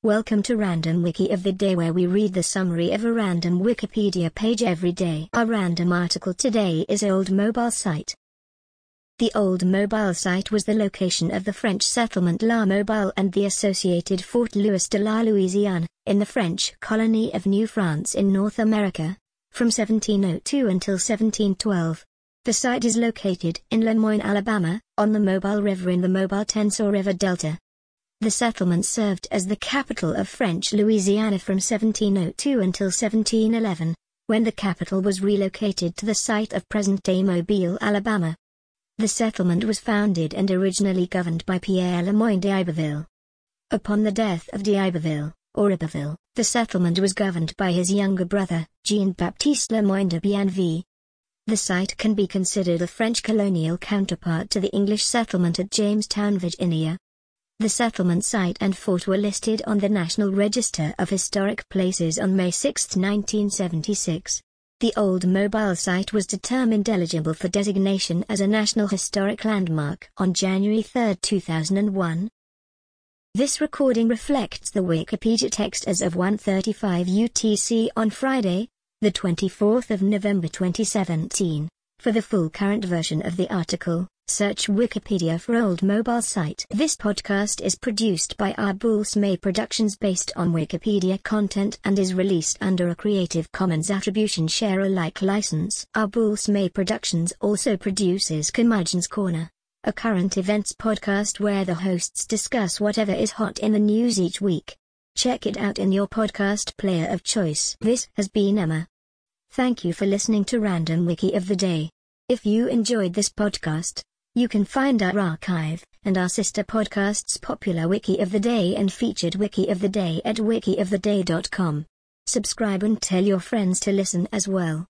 Welcome to Random Wiki of the Day, where we read the summary of a random Wikipedia page every day. Our random article today is Old Mobile Site. The Old Mobile Site was the location of the French settlement La Mobile and the associated Fort Louis de la Louisiane, in the French colony of New France in North America, from 1702 until 1712. The site is located in Lemoyne, Alabama, on the Mobile River in the Mobile-Tensor River Delta. The settlement served as the capital of French Louisiana from 1702 until 1711, when the capital was relocated to the site of present-day Mobile, Alabama. The settlement was founded and originally governed by Pierre Lemoyne d'Iberville. Upon the death of d'Iberville, or Iberville, the settlement was governed by his younger brother, Jean-Baptiste Lemoyne de Bienville. The site can be considered a French colonial counterpart to the English settlement at Jamestown, Virginia. The settlement site and fort were listed on the National Register of Historic Places on May 6, 1976. The Old Mobile Site was determined eligible for designation as a National Historic Landmark on January 3, 2001. This recording reflects the Wikipedia text as of 1:35 UTC on Friday, the 24th of November 2017. For the full current version of the article, search Wikipedia for Old Mobile Site. This podcast is produced by Arbulsmay Productions based on Wikipedia content and is released under a Creative Commons Attribution Share Alike license. Arbulsmay Productions also produces Curmudgeon's Corner, a current events podcast where the hosts discuss whatever is hot in the news each week. Check it out in your podcast player of choice. This has been Emma. Thank you for listening to Random Wiki of the Day. If you enjoyed this podcast, you can find our archive and our sister podcasts Popular Wiki of the Day and Featured Wiki of the Day at wikioftheday.com. Subscribe and tell your friends to listen as well.